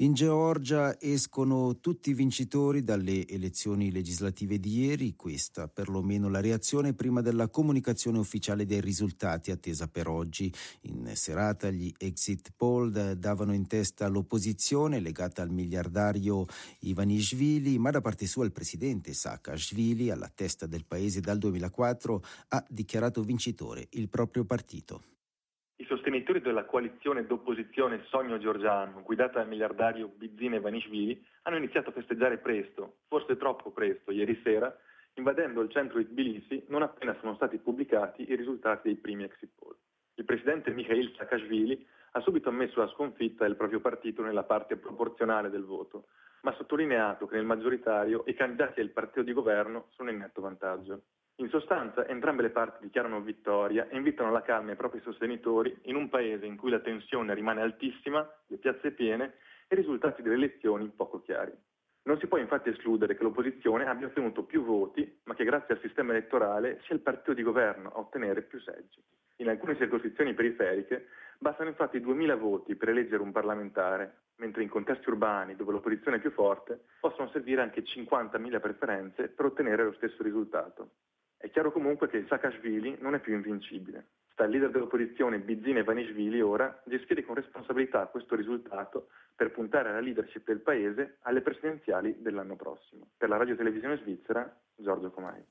In Georgia escono tutti i vincitori dalle elezioni legislative di ieri, questa perlomeno la reazione prima della comunicazione ufficiale dei risultati attesa per oggi. In serata gli exit poll davano in testa l'opposizione legata al miliardario Ivanishvili, ma da parte sua il presidente Saakashvili, alla testa del paese dal 2004, ha dichiarato vincitore il proprio partito. I sostenitori della coalizione d'opposizione Sogno Georgiano, guidata dal miliardario Bidzina Ivanishvili, hanno iniziato a festeggiare presto, forse troppo presto, ieri sera, invadendo il centro di Tbilisi non appena sono stati pubblicati i risultati dei primi exit poll. Il presidente Mikhail Saakashvili ha subito ammesso la sconfitta del proprio partito nella parte proporzionale del voto, ma ha sottolineato che nel maggioritario i candidati del partito di governo sono in netto vantaggio. In sostanza, entrambe le parti dichiarano vittoria e invitano alla calma i propri sostenitori in un paese in cui la tensione rimane altissima, le piazze piene e i risultati delle elezioni poco chiari. Non si può infatti escludere che l'opposizione abbia ottenuto più voti, ma che grazie al sistema elettorale sia il partito di governo a ottenere più seggi. In alcune circoscrizioni periferiche bastano infatti 2000 voti per eleggere un parlamentare, mentre in contesti urbani dove l'opposizione è più forte possono servire anche 50.000 preferenze per ottenere lo stesso risultato. È chiaro comunque che Saakashvili non è più invincibile. Sta il leader dell'opposizione Bidzina Ivanishvili ora gestire con responsabilità questo risultato per puntare alla leadership del paese alle presidenziali dell'anno prossimo. Per la radio televisione svizzera, Giorgio Comai.